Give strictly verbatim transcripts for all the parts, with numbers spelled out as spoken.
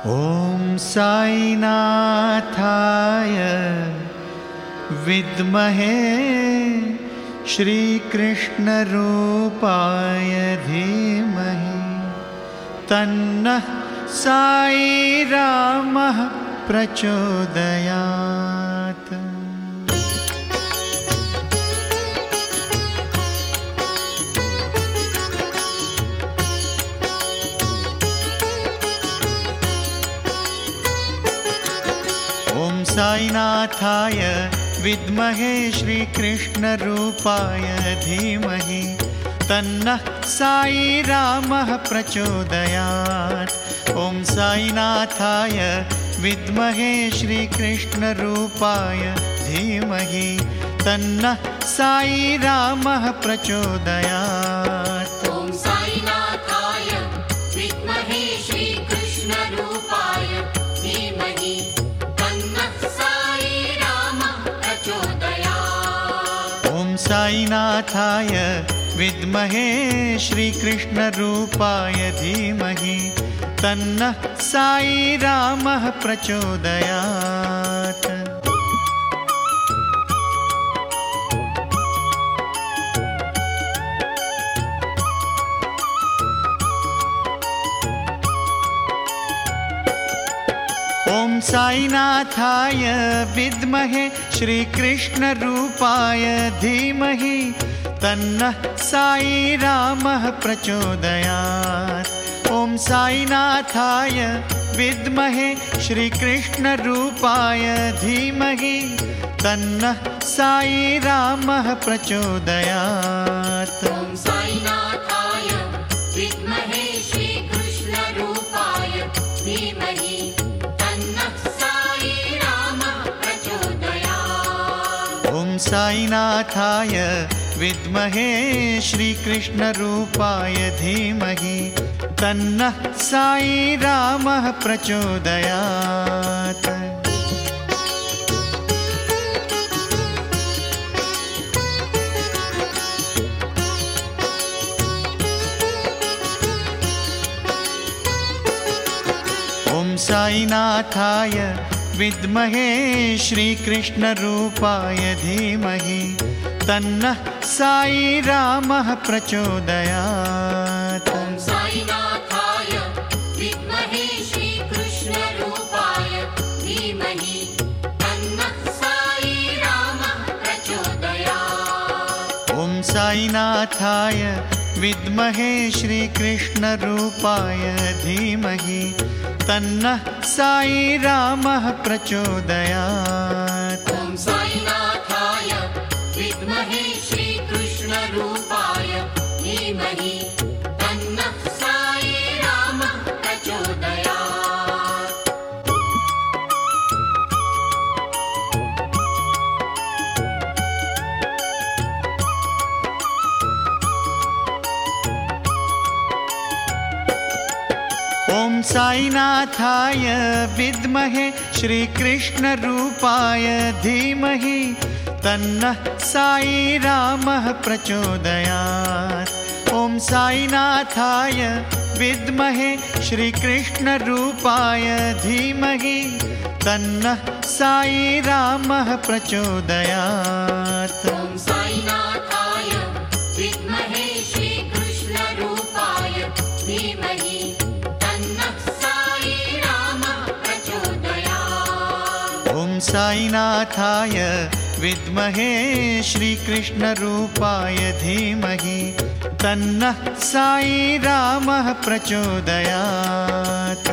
ॐ साईनाथाय विद्महे श्रीकृष्णरूपाय धीमहि तन्नः साई रामः प्रचोदयात्। ॐ साईनाथाय विद्महे श्रीकृष्णरूपाय धीमहि तन्नः साई रामः प्रचोदयात्। ॐ साईनाथाय विद्महे श्रीकृष्णरूपाय धीमहि तन्नः साई रामः प्रचोदयात्। ॐ साईनाथाय विद्महे श्रीकृष्णरूपाय धीमहि तन्नः साई रामः प्रचोदयात्। ॐ साईनाथाय विद्महे श्रीकृष्णरूपाय धीमहि तन्नः साई रामः प्रचोदयात्। ॐ साईनाथाय विद्महे श्रीकृष्णरूपाय धीमहि तन्नः साई रामः प्रचोदयात्। ॐ साईनाथाय विद्महे श्रीकृष्णरूपाय धीमहि तन्नः साई रामः प्रचोदयात्। ॐ साईनाथाय विद्महे श्रीकृष्णरूपाय धीमहि तन्नः साई रामः प्रचोदयात्। ॐ साईनाथाय विद्महे श्रीकृष्णरूपाय धीमहि तन्नः साई रामः प्रचोदयात्। ॐ साईनाथाय विद्महे श्रीकृष्णरूपाय धीमहि तन्नः साई रामः प्रचोदयात्। ॐ साईनाथाय विद्महे श्रीकृष्णरूपाय धीमहि तन्नः साई रामः प्रचोदयात्। ॐ साईनाथाय विद्महे श्रीकृष्णरूपाय धीमहि तन्नः साई रामः प्रचोदयात्। ॐ साईनाथाय विद्महे श्रीकृष्णरूपाय धीमहि तन्नः साई रामः प्रचोदयात्। ॐ साईनाथाय विद्महे श्रीकृष्णरूपाय धीमहि तन्नः साई रामः प्रचोदयात्। ॐ साईनाथाय विद्महे श्रीकृष्णरूपाय धीमहि तन्नः साई रामः प्रचोदयात्। ॐ साईनाथाय विद्महे श्रीकृष्णरूपाय धीमहि तन्नः साई रामः प्रचोदयात्। ॐ साईनाथाय विद्महे श्रीकृष्णरूपाय धीमहि तन्नः साई रामः प्रचोदयात्।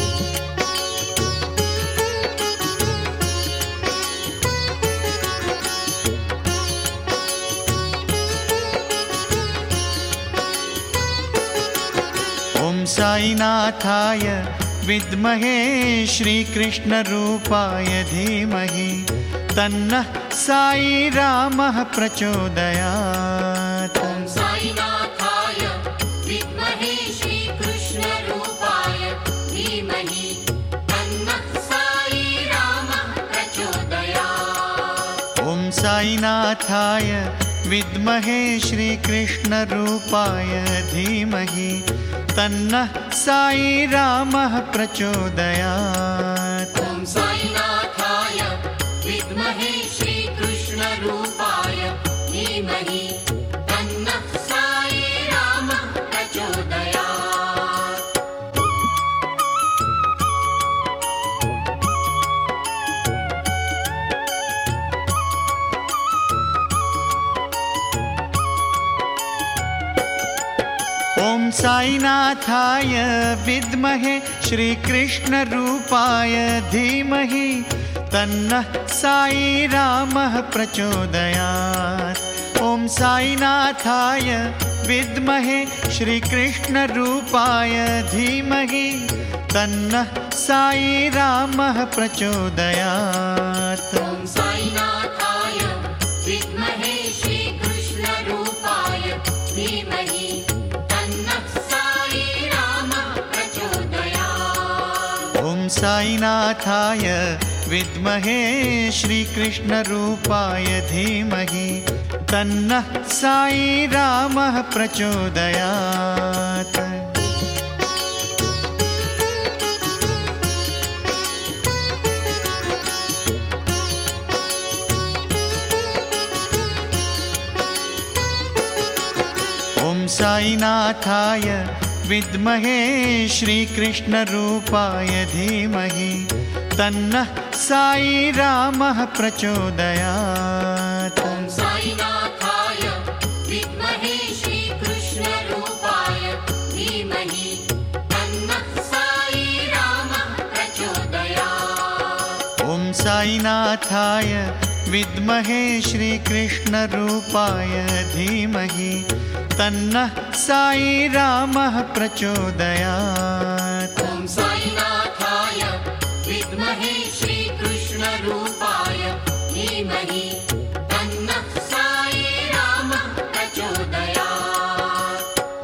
ॐ साईनाथाय विद्महे श्रीकृष्णरूपाय धीमहि तन्नः साई रामः प्रचोदयात्। ॐ साईनाथाय विद्महे श्रीकृष्णरूपाय धीमहि तन्नः साई रामः प्रचोदयात्। ॐ साईनाथाय विद्महे श्रीकृष्णरूपाय धीमहि तन्नः साई रामः प्रचोदयात्। ॐ साईनाथाय विद्महे श्रीकृष्णरूपाय धीमहि तन्नः साई रामः प्रचोदयात्। ॐ साईनाथाय विद्महे श्रीकृष्णरूपाय धीमहि तन्नः साई रामः प्रचोदयात्। ॐ साईनाथाय विद्महे श्रीकृष्णरूपाय धीमहि तन्नः साई रामः प्रचोदयात्। ॐ साईनाथाय विद्महे श्रीकृष्णरूपाय धीमहि तन्नः साई रामः प्रचोदयात्। ॐ साईनाथाय विद्महे श्रीकृष्णरूपाय धीमहि तन्नः साई रामः प्रचोदयात्। ॐ साईनाथाय विद्महे श्रीकृष्णरूपाय धीमहि तन्नः साई रामः प्रचोदयात्। ॐ साईनाथाय विद्महे श्रीकृष्णरूपाय धीमहि तन्नः साई रामः प्रचोदयात्। ॐ साईनाथाय विद्महे श्रीकृष्णरूपाय धीमहि तन्नः साई रामः प्रचोदयात्। ॐ साईनाथाय विद्महे श्रीकृष्णरूपाय धीमहि तन्नः साई रामः प्रचोदयात्।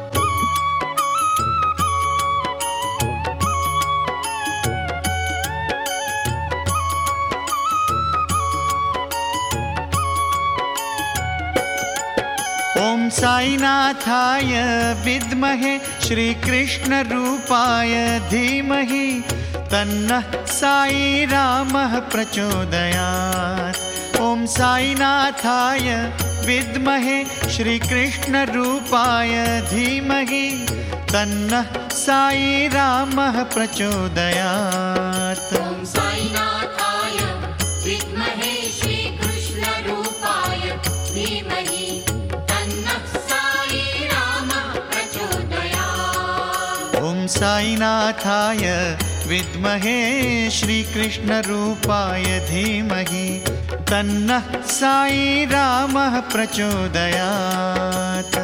ॐ साईनाथाय विद्महे श्रीकृष्णरूपाय धीमहि तन्नः साई रामः प्रचोदयात्। ॐ साईनाथाय विद्महे श्रीकृष्णरूपाय धीमहि तन्नः साई रामः प्रचोदयात्। ॐ साईनाथाय विद्महे श्रीकृष्णरूपाय धीमहि तन्नः साई रामः प्रचोदयात्। ॐ साईनाथाय विद्महे श्रीकृष्णरूपाय धीमहि तन्नः साई रामः प्रचोदयात्।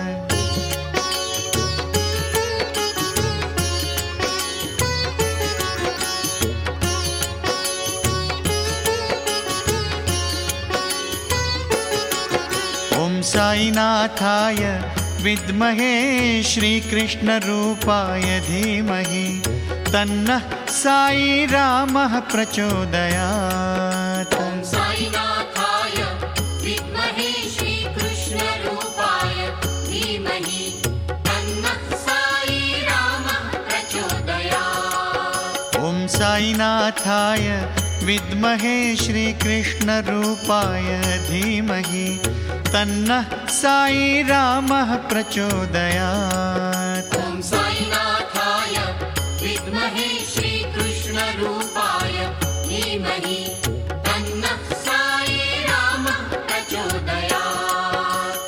ॐ साईनाथाय विद्महे श्रीकृष्णरूपाय धीमहि तन्नः साई रामः प्रचोदयात्। ॐ साईनाथाय विद्महे श्रीकृष्णरूपाय धीमहि तन्नः साई रामः प्रचोदयात्। ॐ साईनाथाय विद्महे श्रीकृष्णरूपाय धीमहि तन्नः साई रामः प्रचोदयात्। ॐ साईनाथाय विद्महे श्रीकृष्णरूपाय धीमहि तन्नः साई रामः प्रचोदयात्।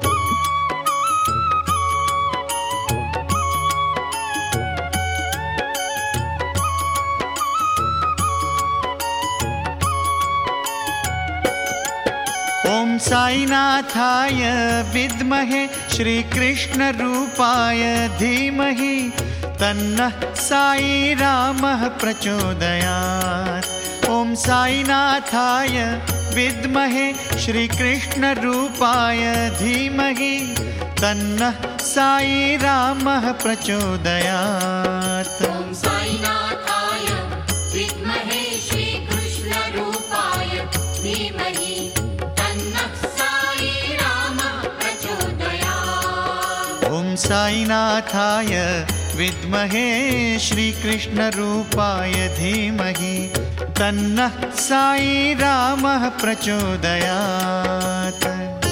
ॐ साईनाथाय विद्महे श्रीकृष्णरूपाय धीमहि तन्नः साई रामः प्रचोदयात्। ॐ साईनाथाय विद्महे श्रीकृष्णरूपाय धीमहि तन्नः साई रामः प्रचोदयात्। ॐ साईनाथाय विद्महे श्रीकृष्णरूपाय धीमहि तन्नः साई रामः साईनाथाय विद्महे श्रीकृष्णरूपाय धीमहि तन्नः साई रामः प्रचोदयात्।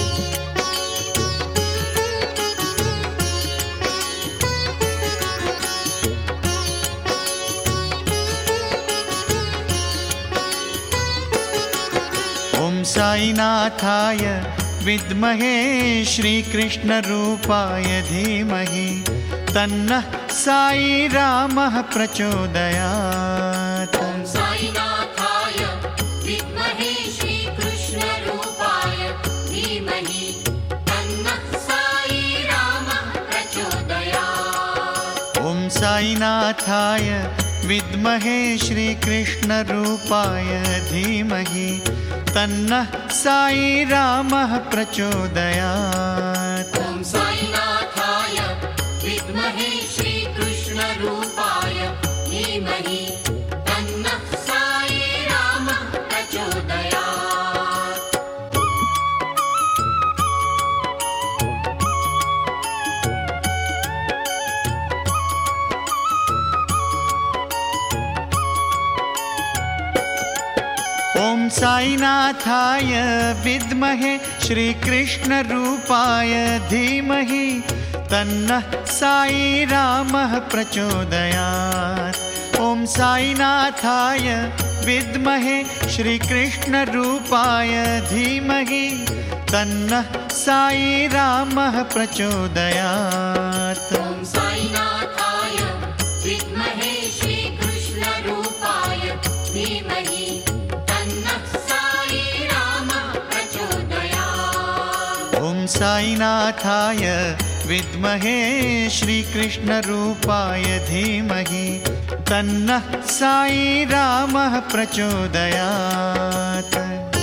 ॐ साईनाथाय विद्महे श्रीकृष्णरूपाय धीमहि तन्नः साई रामः प्रचोदयात्। ॐ साईनाथाय विद्महे श्रीकृष्णरूपाय धीमहि तन्नः साई रामः प्रचोदयात्। ॐ साईनाथाय विद्महे श्रीकृष्णरूपाय धीमहि तन्नः साई रामः प्रचोदयात्। ॐ साईनाथाय विद्महे श्रीकृष्णरूपाय धीमहि तन्नः साई रामः प्रचोदयात्। ॐ साईनाथाय विद्महे श्रीकृष्णरूपाय धीमहि तन्नः साई रामः प्रचोदयात्। ॐ साईनाथाय विद्महे श्रीकृष्णरूपाय धीमहि तन्नः साई रामः प्रचोदयात्। ॐ साईनाथाय विद्महे श्रीकृष्णरूपाय धीमहि तन्नः साई रामः प्रचोदयात्। ॐ साईनाथाय विद्महे श्रीकृष्णरूपाय धीमहि तन्नः साई रामः प्रचोदयात्।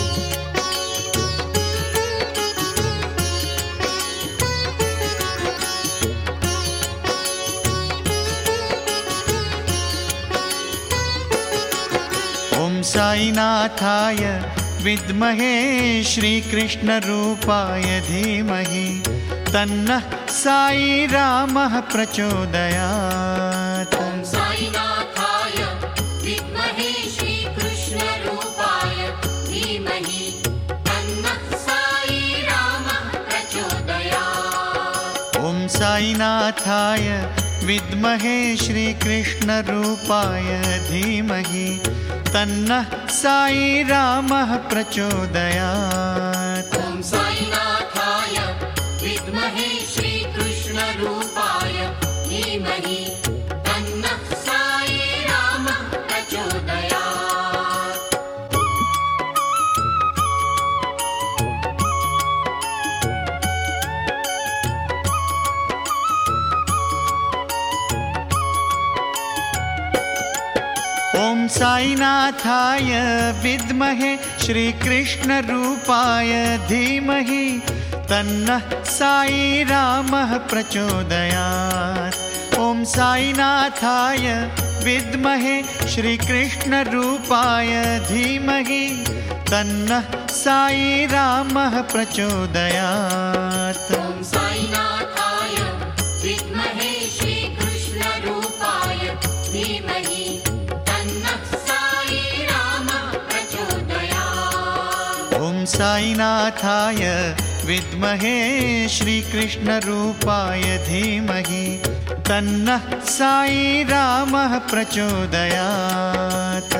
ॐ साईनाथाय विद्महे श्रीकृष्णरूपाय धीमहि तन्नः साई रामः प्रचोदयात्। ॐ साईनाथाय विद्महे श्रीकृष्णरूपाय धीमहि तन्नः साई रामः प्रचोदयात्। ॐ साईनाथाय विद्महे श्रीकृष्णरूपाय धीमहि तन्नः साई रामः प्रचोदयात्। ॐ साईनाथाय विद्महे श्रीकृष्णरूपाय धीमहि तन्नः साई रामः प्रचोदयात्। ॐ साईनाथाय विद्महे श्रीकृष्णरूपाय धीमहि तन्नः साई रामः प्रचोदयात्। ॐ साईनाथाय विद्महे श्रीकृष्णरूपाय धीमहि तन्नः साई रामः प्रचोदयात्। ॐ साईनाथाय विद्महे श्रीकृष्णरूपाय धीमहि तन्नः साई रामः प्रचोदयात्। ॐ साईनाथाय विद्महे श्रीकृष्णरूपाय धीमहि तन्नः साई रामः प्रचोदयात्।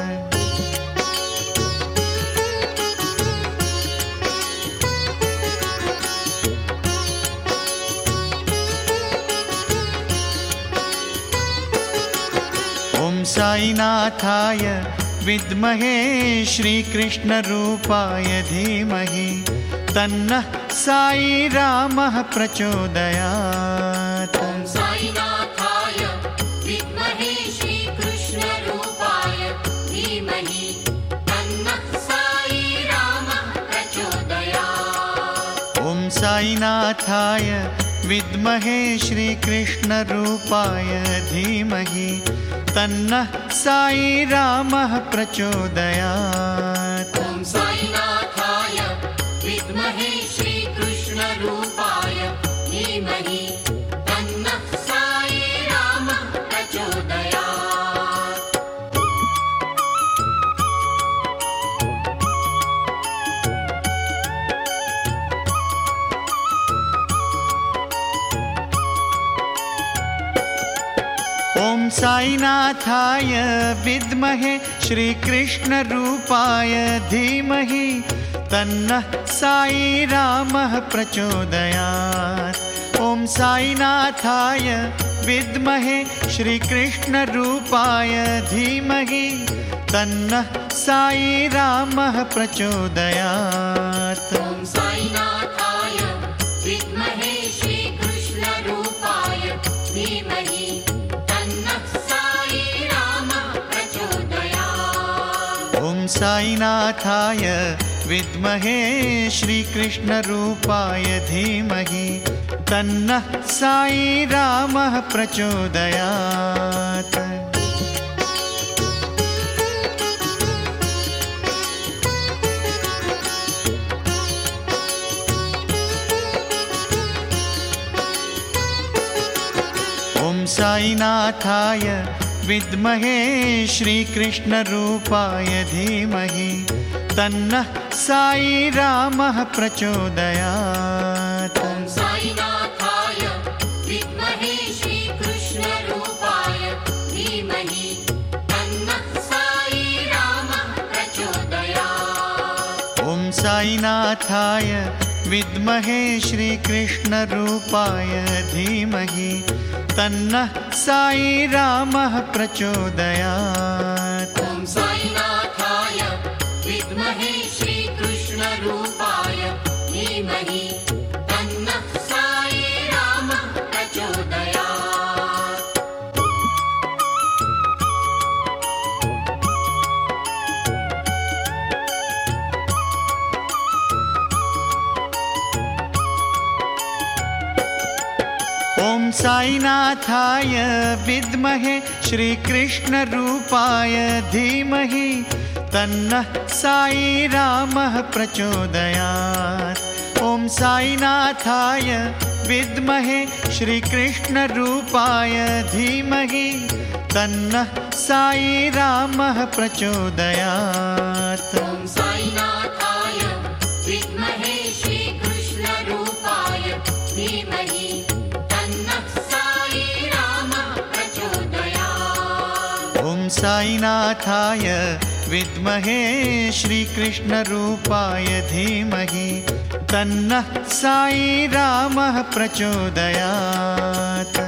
ॐ साईनाथाय विद्महे श्रीकृष्णरूपाय धीमहि तन्नः साई रामः प्रचोदयात्। ॐ साईनाथाय विद्महे श्रीकृष्णरूपाय धीमहि तन्नः साई रामः प्रचोदयात्। ॐ साईनाथाय विद्महे श्रीकृष्णरूपाय धीमहि तन्नः साई रामः प्रचोदयात्। ॐ साईनाथाय विद्महे श्रीकृष्णरूपाय धीमहि तन्नः ॐ साईनाथाय विद्महे श्रीकृष्णरूपाय धीमहि तन्नः साई रामः प्रचोदयात्। ॐ साईनाथाय विद्महे श्रीकृष्णरूपाय धीमहि तन्नः साई रामः प्रचोदयात्। ॐ साईनाथाय विद्महे श्रीकृष्णरूपाय धीमहि तन्नः साई रामः प्रचोदयात्। ॐ साईनाथाय विद्महे श्रीकृष्णरूपाय धीमहि तन्नः साई रामः प्रचोदयात्। ॐ साईनाथाय विद्महे श्रीकृष्णरूपाय धीमहि तन्नः साई रामः प्रचोदयात्। ॐ साईनाथाय विद्महे श्रीकृष्णरूपाय धीमहि तन्नः साई रामः प्रचोदयात्। ॐ साईनाथाय विद्महे श्रीकृष्णरूपाय धीमहि तन्नः साई रामः प्रचोदयात्। ॐ साईनाथाय विद्महे श्रीकृष्णरूपाय धीमहि तन्नः साई रामः प्रचोदयात्। ॐ साईनाथाय विद्महे श्रीकृष्णरूपाय धीमहि तन्नः साई रामः प्रचोदयात्। ॐ साईनाथाय विद्महे श्रीकृष्णरूपाय धीमहि तन्नः साई रामः प्रचोदयात्। ॐ साईनाथाय विद्महे श्रीकृष्णरूपाय धीमहि तन्नः साई रामः प्रचोदयात्। ॐ साईनाथाय विद्महे श्रीकृष्णरूपाय धीमहि तन्नः साई रामः प्रचोदयात्।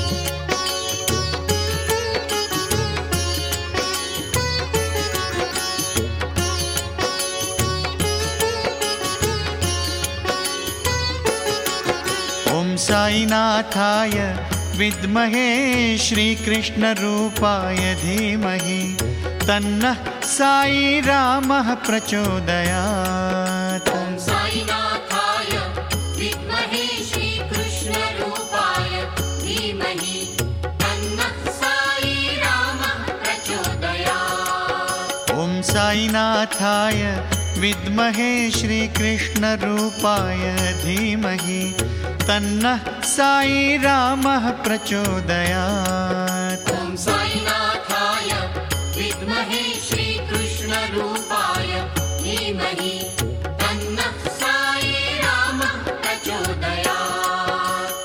ॐ साईनाथाय विद्महे श्रीकृष्णरूपाय धीमहि तन्नः साई रामः प्रचोदयात्। ॐ साईनाथाय विद्महे श्रीकृष्णरूपाय धीमहि तन्नः साई रामः प्रचोदयात्। ॐ साईनाथाय विद्महे श्रीकृष्णरूपाय धीमहि तन्नः साई रामः प्रचोदयात्। ॐ साईनाथाय विद्महे श्रीकृष्णरूपाय धीमहि तन्नः साई रामः प्रचोदयात्।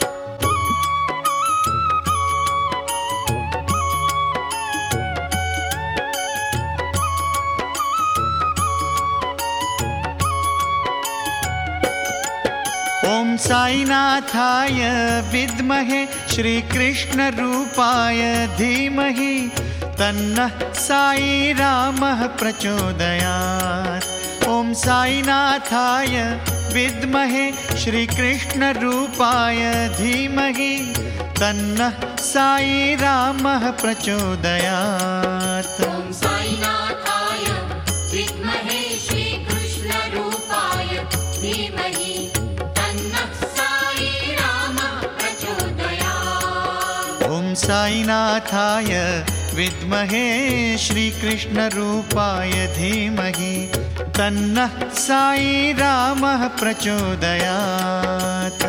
ॐ साईनाथाय विद्महे श्रीकृष्णरूपाय धीमहि तन्नः साई रामः प्रचोदयात्। ॐ साईनाथाय विद्महे श्रीकृष्णरूपाय धीमहि तन्नः साई रामः प्रचोदयात्। ॐ साईनाथाय विद्महे श्रीकृष्णरूपाय धीमहि तन्नः साई रामः प्रचोदयात्। ॐ साईनाथाय विद्महे श्रीकृष्णरूपाय धीमहि तन्नः साई रामः प्रचोदयात्।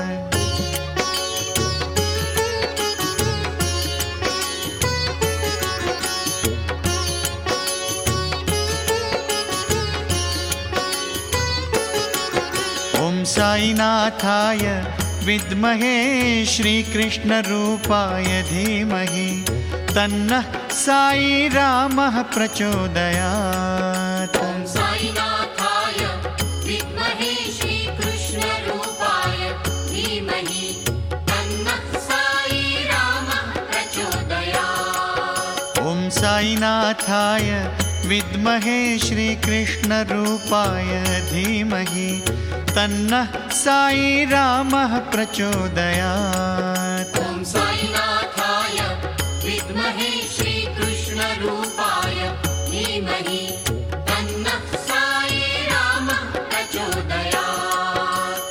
ॐ साईनाथाय विद्महे श्रीकृष्णरूपाय धीमहि तन्नः साई रामः प्रचोदयात्। ॐ साईनाथाय विद्महे श्रीकृष्णरूपाय धीमहि तन्नः साई रामः प्रचोदयात्। ॐ साईनाथाय विद्महे श्रीकृष्णरूपाय धीमहि तन्नः साई रामः प्रचोदयात्। ॐ साईनाथाय विद्महे श्रीकृष्णरूपाय धीमहि तन्नः साई रामः प्रचोदयात्।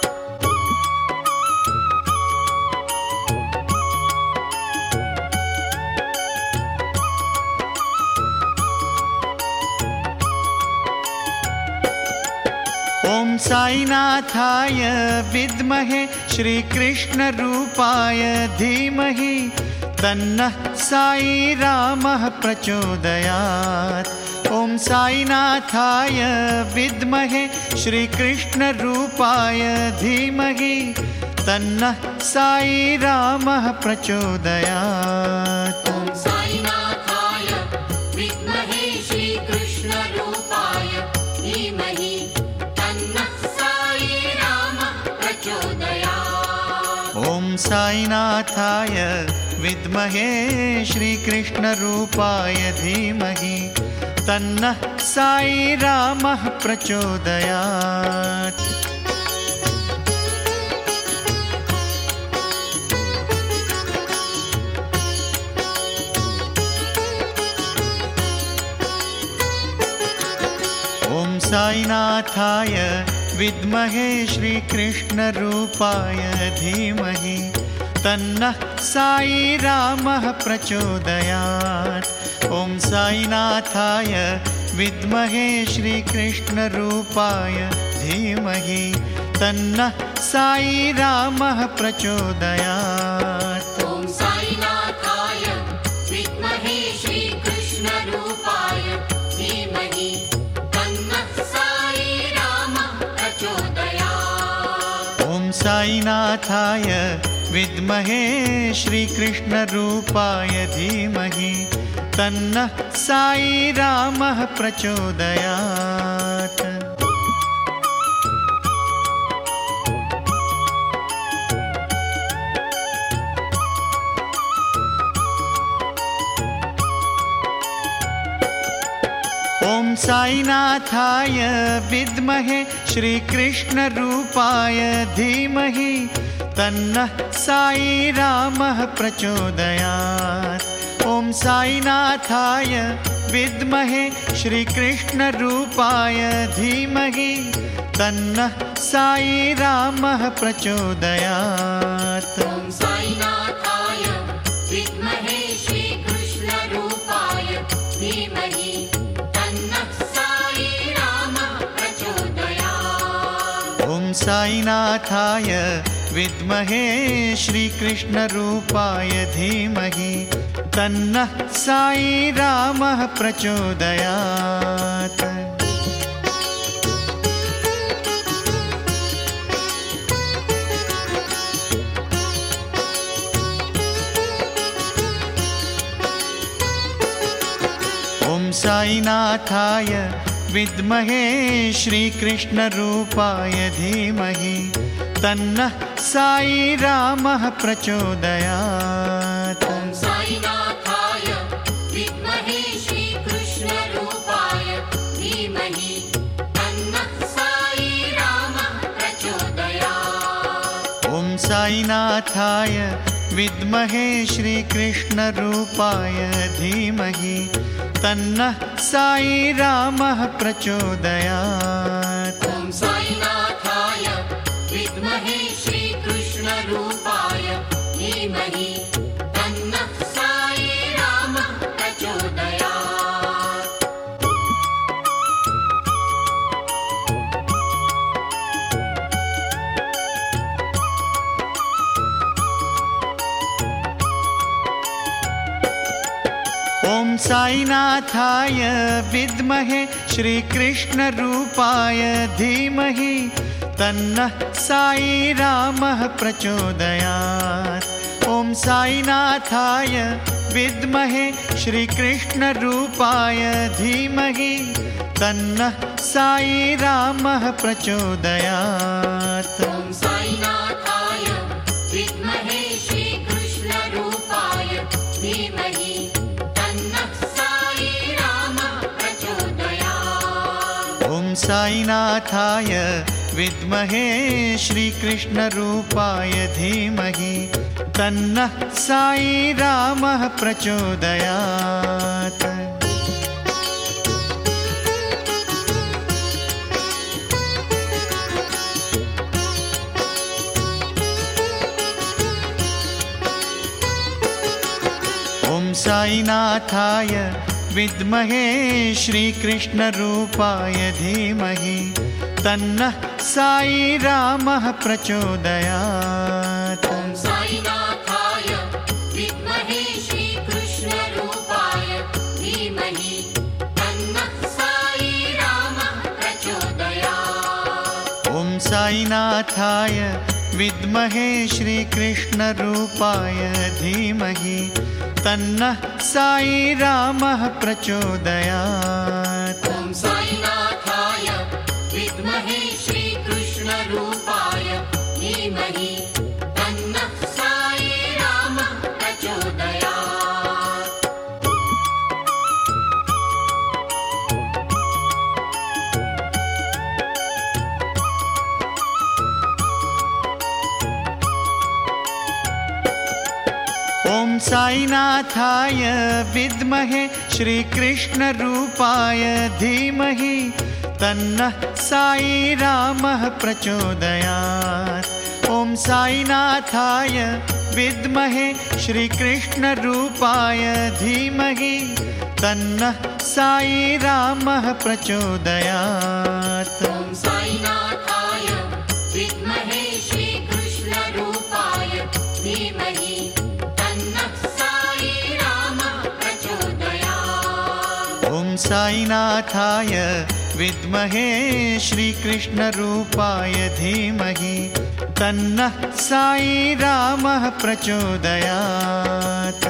ॐ साईनाथाय विद्महे श्रीकृष्णरूपाय धीमहि तन्नः साई रामः प्रचोदयात्। ॐ साईनाथाय विद्महे श्रीकृष्णरूपाय धीमहि तन्नः साई रामः प्रचोदयात्। ॐ साईनाथाय विद्महे श्रीकृष्णरूपाय धीमहि तन्नः साई रामः प्रचोदयात्। ॐ साईनाथाय विद्महे श्रीकृष्णरूपाय धीमहि तन्नः साई रामः प्रचोदयात्। ॐ साईनाथाय विद्महे श्रीकृष्णरूपाय धीमहि तन्नः साई रामः प्रचोदयात्। ॐ साईनाथाय विद्महे श्रीकृष्णरूपाय धीमहि तन्नः साई रामः प्रचोदयात्। ॐ साईनाथाय विद्महे श्रीकृष्णरूपाय धीमहि तन्नः साई रामः प्रचोदयात्। ॐ साईनाथाय विद्महे श्रीकृष्णरूपाय धीमहि तन्नः साई रामः प्रचोदयात्। ॐ साईनाथाय विद्महे श्रीकृष्णरूपाय धीमहि तन्नः साई रामः प्रचोदयात्। ॐ साईनाथाय विद्महे श्रीकृष्णरूपाय धीमहि तन्नः साई रामः प्रचोदयात्। ॐ साईनाथाय विद्महे श्रीकृष्णरूपाय धीमहि तन्नः साई रामः प्रचोदयात्। ॐ साईनाथाय विद्महे श्रीकृष्णरूपाय धीमहि तन्नः साई रामः प्रचोदयात्। ॐ साईनाथाय विद्महे श्रीकृष्णरूपाय धीमहि तन्नः साई रामः प्रचोदयात्। ॐ साईनाथाय विद्महे श्रीकृष्णरूपाय धीमहि तन्नः साई रामः प्रचोदयात्। ॐ साईनाथाय विद्महे श्रीकृष्णरूपाय धीमहि तन्नः साई रामः प्रचोदयात्। ॐ साईनाथाय विद्महे श्रीकृष्णरूपाय धीमहि तन्नः साई रामः प्रचोदयात्। ॐ साईनाथाय विद्महे श्रीकृष्णरूपाय धीमहि तन्नः साई रामः प्रचोदयात्। ॐ ॐ साईनाथाय विद्महे श्रीकृष्णरूपाय धीमहि तन्नः साई रामः प्रचोदयात्। ॐ साईनाथाय विद्महे श्रीकृष्णरूपाय धीमहि तन्नः साई रामः प्रचोदयात्। ॐ साईनाथाय विद्महे श्रीकृष्णरूपाय धीमहि तन्नः साई रामः प्रचोदयात्। ॐ साईनाथाय विद्महे श्रीकृष्णरूपाय धीमहि तन्नः साई रामः प्रचोदयात्। ॐ साईनाथाय विद्महे श्रीकृष्णरूपाय धीमहि तन्नः साई रामः प्रचोदयात्। ॐ साईनाथाय विद्महे श्रीकृष्णरूपाय धीमहि तन्नः साई रामः प्रचोदयात्। ॐ साईनाथाय विद्महे श्रीकृष्णरूपाय धीमहि तन्नः साई रामः प्रचोदयात्। ॐ साईनाथाय विद्महे श्रीकृष्णरूपाय धीमहि तन्नः साई रामः प्रचोदयात्। ॐ साईनाथाय विद्महे श्रीकृष्णरूपाय धीमहि तन्नः साई रामः प्रचोदयात्। ॐ साईनाथाय विद्महे श्रीकृष्णरूपाय धीमहि तन्नः साई रामः प्रचोदयात्। ॐ साईनाथाय विद्महे श्रीकृष्णरूपाय धीमहि तन्नः साई रामः प्रचोदयात्।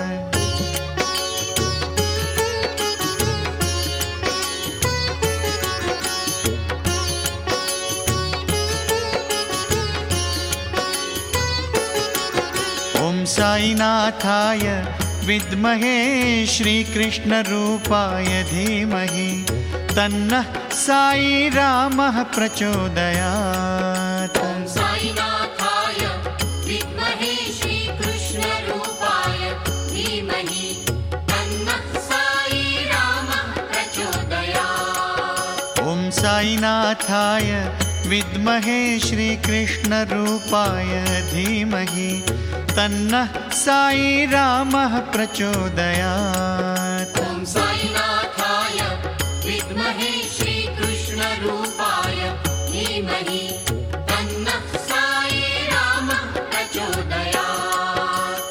ॐ साईनाथाय विद्महे श्रीकृष्णरूपाय धीमहि तन्नः साई रामः प्रचोदयात्। ॐ साईनाथाय विद्महे श्रीकृष्णरूपाय धीमहि तन्नः साई रामः प्रचोदयात्। ॐ साईनाथाय विद्महे श्रीकृष्णरूपाय धीमहि तन्नः साई रामः प्रचोदयात्। ॐ साईनाथाय विद्महे श्रीकृष्णरूपाय धीमहि तन्नः साई रामः प्रचोदयात्।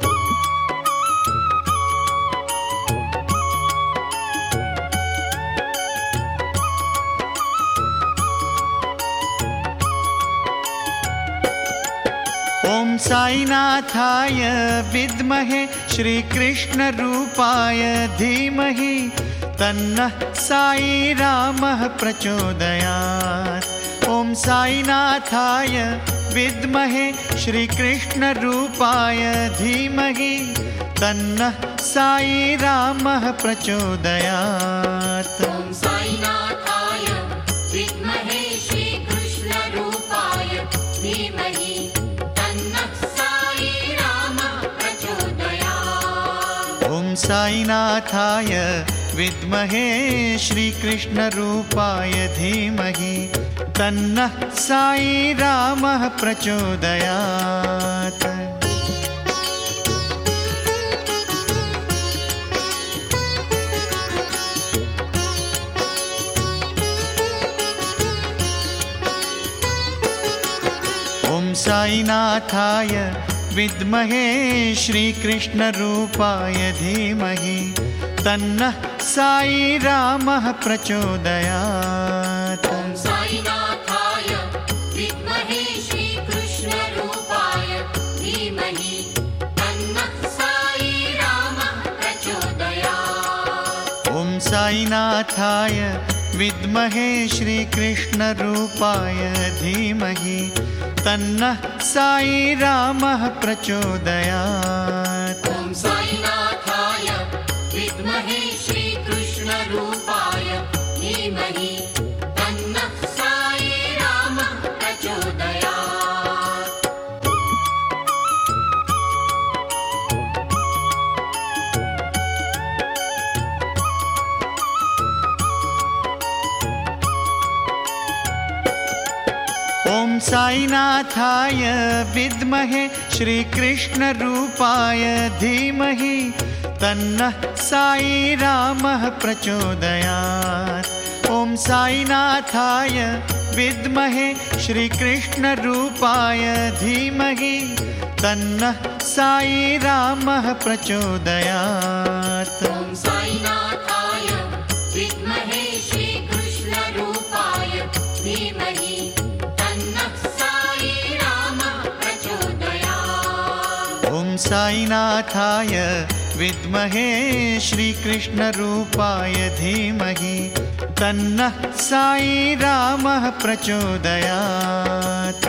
ॐ साईनाथाय विद्महे श्रीकृष्णरूपाय धीमहि तन्नः साई रामः प्रचोदयात्। ॐ साईनाथाय विद्महे श्रीकृष्णरूपाय धीमहि तन्नः साई रामः प्रचोदयात्। ॐ साईनाथाय विद्महे श्रीकृष्णरूपाय धीमहि तन्नः साई रामः प्रचोदयात्। ॐ साईनाथाय विद्महे श्रीकृष्णरूपाय धीमहि तन्नः साई रामः प्रचोदयात्। ॐ साईनाथाय विद्महे श्रीकृष्णरूपाय धीमहि तन्नः साई रामः प्रचोदयात्। ॐ साईनाथाय विद्महे श्रीकृष्णरूपाय धीमहि तन्नः साईनाथाय विद्महे श्रीकृष्णरूपाय धीमहि तन्नः साई रामः प्रचोदयात्। ॐ साईनाथाय विद्महे श्रीकृष्णरूपाय धीमहि तन्नः साई रामः प्रचोदयात्। ॐ साईनाथाय विद्महे श्रीकृष्णरूपाय धीमहि तन्नः साई रामः प्रचोदयात्। ॐ साईनाथाय विद्महे श्रीकृष्णरूपाय धीमहि तन्नः साई रामः प्रचोदयात्। ॐ साईनाथाय विद्महे श्रीकृष्णरूपाय धीमहि तन्नः साई रामः प्रचोदयात्। ॐ साईनाथाय विद्महे श्रीकृष्णरूपाय धीमहि तन्नः साई रामः प्रचोदयात्।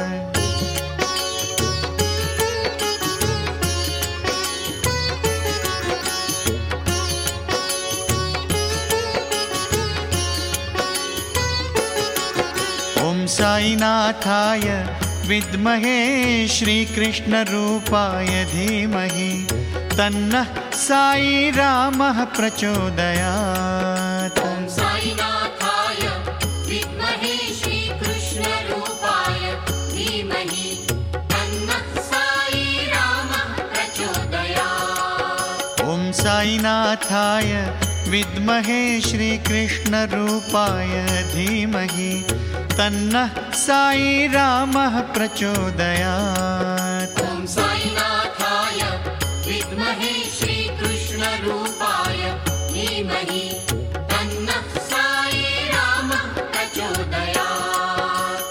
ॐ साईनाथाय विद्महे श्रीकृष्णरूपाय धीमहि तन्नः साई रामः प्रचोदयात्। ॐ साईनाथाय विद्महे श्रीकृष्णरूपाय धीमहि तन्नः साई रामः प्रचोदयात्। ॐ साईनाथाय विद्महे श्रीकृष्णरूपाय धीमहि तन्नः साई रामः प्रचोदयात्। ॐ साईनाथाय विद्महे श्रीकृष्णरूपाय धीमहि तन्नः साई रामः प्रचोदयात्।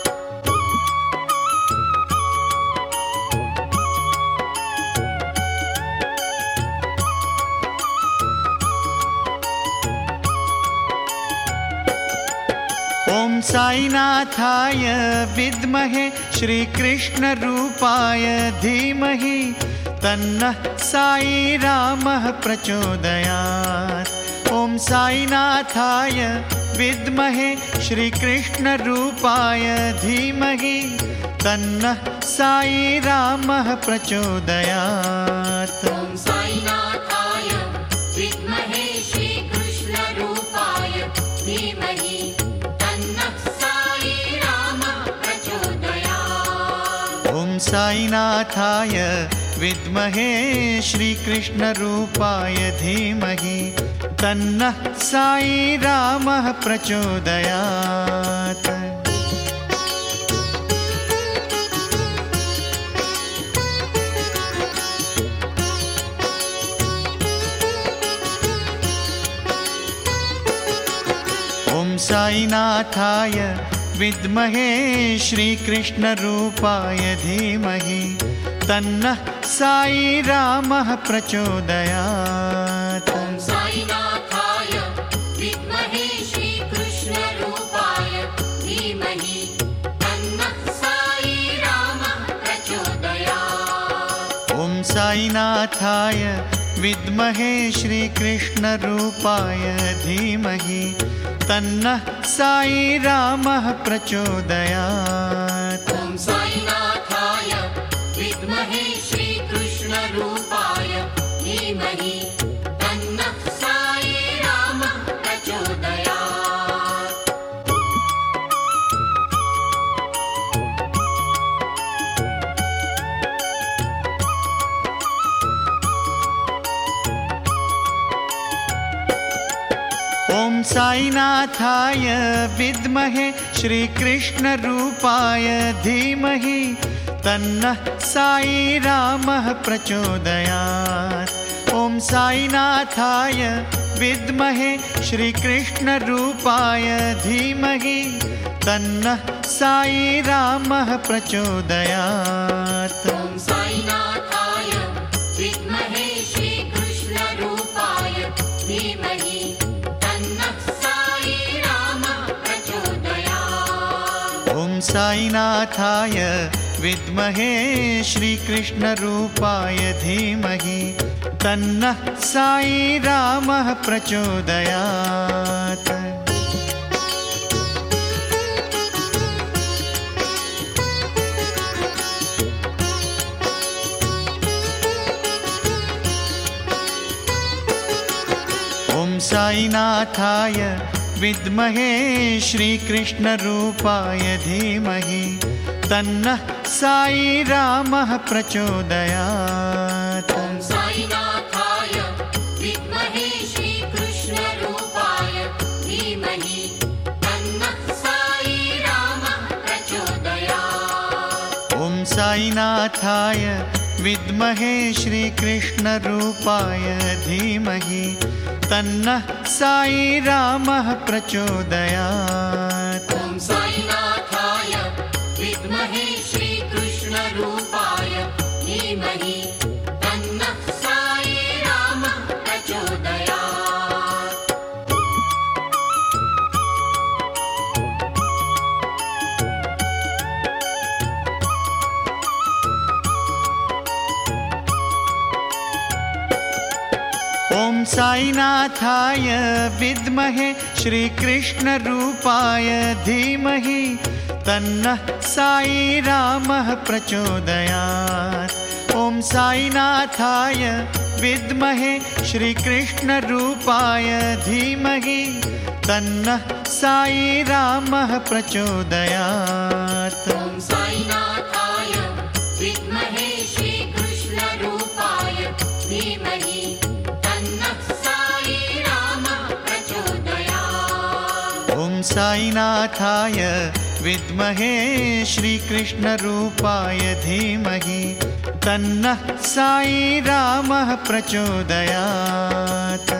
ॐ साईनाथाय विद्महे श्रीकृष्णरूपाय धीमहि तन्नः साई रामः प्रचोदयात्। ॐ साईनाथाय विद्महे श्रीकृष्णरूपाय धीमहि तन्नः साई रामः प्रचोदयात्। ॐ साईनाथाय विद्महे श्रीकृष्णरूपाय धीमहि तन्नः साई रामः प्रचोदयात्। ॐ साईनाथाय विद्महे श्रीकृष्णरूपाय धीमहि तन्नः साई रामः प्रचोदयात्। ॐ साईनाथाय विद्महे श्रीकृष्णरूपाय धीमहि तन्नः साई रामः प्रचोदयात्। ॐ साईनाथाय विद्महे श्रीकृष्णरूपाय धीमहि तन्नः साई रामः प्रचोदयात्। ॐ साईनाथाय विद्महे श्रीकृष्णरूपाय धीमहि तन्नः साई रामः प्रचोदयात्। ॐ साईनाथाय विद्महे श्रीकृष्णरूपाय धीमहि तन्नः साई रामः प्रचोदयात्। ॐ साईनाथाय विद्महे श्रीकृष्णरूपाय धीमहि तन्नः साई रामः प्रचोदयात्। ॐ साईनाथाय विद्महे श्रीकृष्णरूपाय धीमहि तन्नः साई रामः प्रचोदयात्। ॐ साईनाथाय विद्महे श्रीकृष्णरूपाय धीमहि तन्नः साईनाथाय विद्महे श्रीकृष्णरूपाय धीमहि तन्नः साई रामः प्रचोदयात्। ॐ साईनाथाय विद्महे श्रीकृष्णरूपाय धीमहि तन्नः साई रामः प्रचोदयात्। ॐ साईनाथाय विद्महे श्रीकृष्णरूपाय धीमहि तन्नः साई रामः प्रचोदयात्। ॐ साईनाथाय विद्महे श्रीकृष्णरूपाय धीमहि तन्नः साई रामः प्रचोदयात्। ॐ साईनाथाय विद्महे श्रीकृष्णरूपाय धीमहि तन्नः साई रामः प्रचोदयात्। ॐ साईनाथाय विद्महे श्रीकृष्णरूपाय धीमहि तन्नः साई रामः प्रचोदयात्। ॐ साईनाथाय विद्महे श्रीकृष्णरूपाय धीमहि तन्नः साई रामः प्रचोदयात्। ॐ साईनाथाय विद्महे श्रीकृष्णरूपाय धीमहि तन्नः साई रामः प्रचोदयात्। ॐ साईनाथाय विद्महे श्रीकृष्णरूपाय धीमहि तन्नः साई रामः प्रचोदयात्।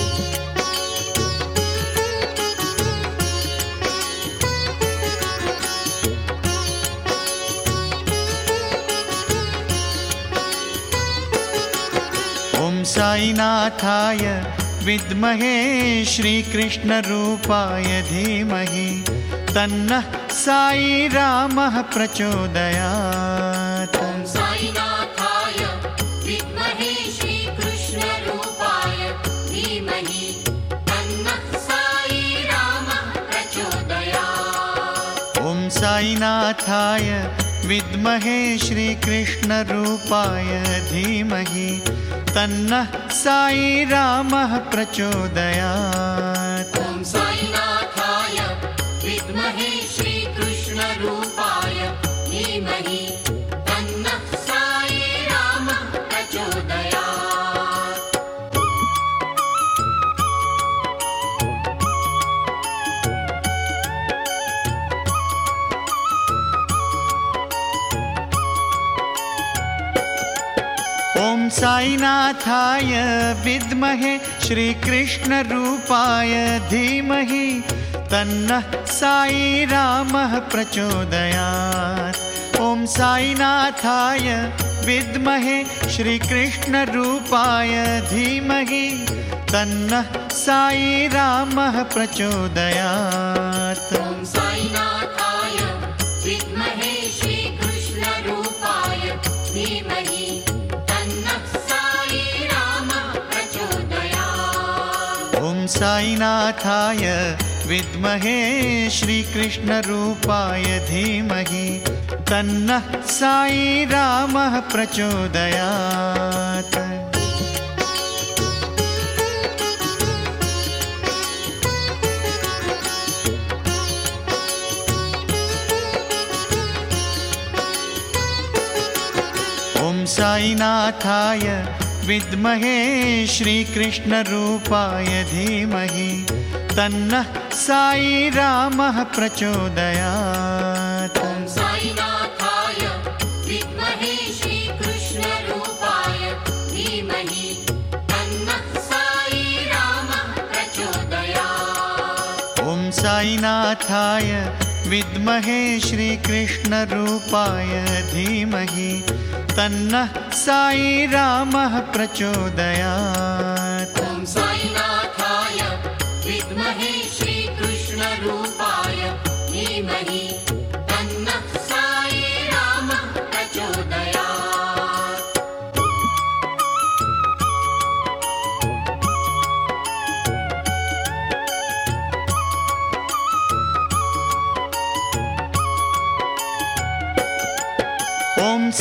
ॐ साईनाथाय विद्महे श्रीकृष्णरूपाय धीमहि तन्नः साई रामः प्रचोदयात्। ॐ साईनाथाय विद्महे श्रीकृष्णरूपाय धीमहि तन्नः साई रामः प्रचोदयात्। ॐ साईनाथाय विद्महे श्रीकृष्णरूपाय धीमहि तन्नः साई रामः प्रचोदयात्। ॐ साईनाथाय विद्महे श्रीकृष्णरूपाय धीमहि तन्नः साई रामः प्रचोदयात्। ॐ साईनाथाय विद्महे श्रीकृष्णरूपाय धीमहि तन्नः साई रामः प्रचोदयात्। ॐ साईनाथाय विद्महे श्रीकृष्णरूपाय धीमहि तन्नः साई रामः प्रचोदयात्। ॐ साईनाथाय विद्महे श्रीकृष्णरूपाय धीमहि तन्नः साई रामः प्रचोदयात्। ॐ साईनाथाय विद्महे श्रीकृष्णरूपाय धीमहि तन्नः साई रामः प्रचोदयात्। ॐ साईनाथाय विद्महे श्रीकृष्णरूपाय धीमहि तन्नः साई रामः प्रचोदयात्। ॐ साईनाथाय विद्महे श्रीकृष्णरूपाय धीमहि तन्नः साई रामः प्रचोदयात्। ॐ साईनाथाय विद्महे श्रीकृष्णरूपाय धीमहि तन्नः साई रामः प्रचोदयात्। ॐ साईनाथाय विद्महे श्रीकृष्णरूपाय धीमहि तन्नः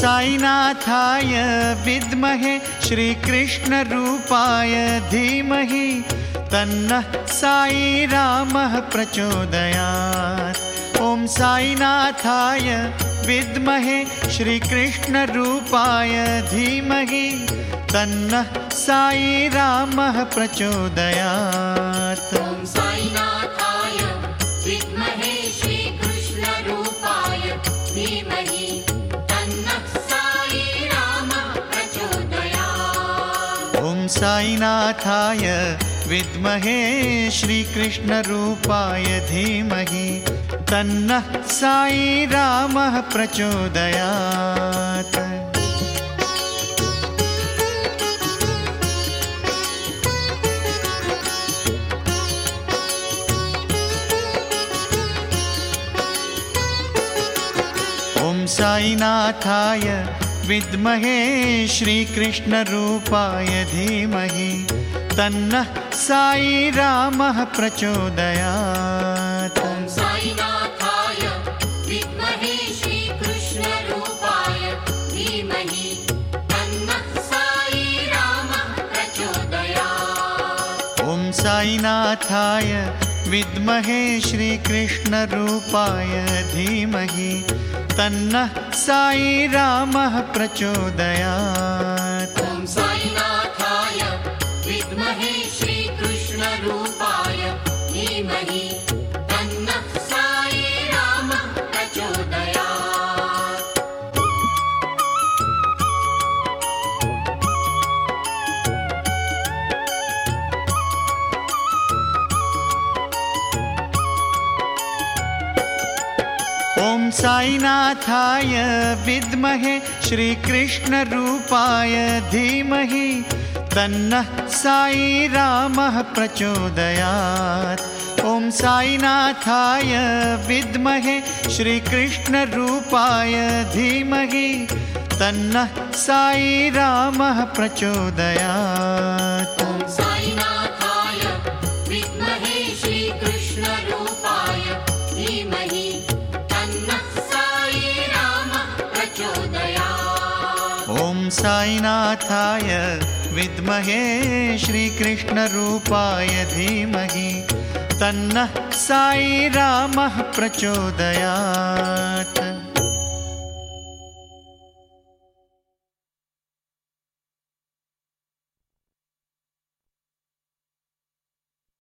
साईनाथाय विद्महे श्रीकृष्णरूपाय धीमहि तन्नः साई रामः प्रचोदयात्। ॐ साईनाथाय विद्महे श्रीकृष्णरूपाय धीमहि तन्नः साई रामः प्रचोदयात्। ॐ साईनाथाय विद्महे श्रीकृष्णरूपाय धीमहि तन्नः साई रामः प्रचोदयात्। ॐ साईनाथाय विद्महे श्रीकृष्णरूपाय धीमहि तन्नः साई रामः प्रचोदयात्। ॐ साईनाथाय विद्महे श्रीकृष्णरूपाय धीमहि तन्नः साई रामः प्रचोदयात्। ॐ साईनाथाय विद्महे श्रीकृष्णरूपाय धीमहि तन्नः साई रामः प्रचोदयात्। ॐ साईनाथाय विद्महे श्रीकृष्णरूपाय धीमहि तन्नः साई रामः प्रचोदयात्। ॐ साईनाथाय विद्महे श्रीकृष्णरूपाय धीमहि तन्नः साई रामः प्रचोदयात्। ॐ साईनाथाय विद्महे श्रीकृष्णरूपाय धीमहि तन्नः साई रामः प्रचोदयात्। ॐ साईनाथाय विद्महे श्रीकृष्णरूपाय धीमहि तन्नः साई रामः प्रचोदयात्। ॐ साईनाथाय विद्महे श्रीकृष्णरूपाय धीमहि तन्नः साई रामः प्रचोदयात्। ॐ साईनाथाय विद्महे श्रीकृष्णरूपाय धीमहि तन्नः साई रामः प्रचोदयात्।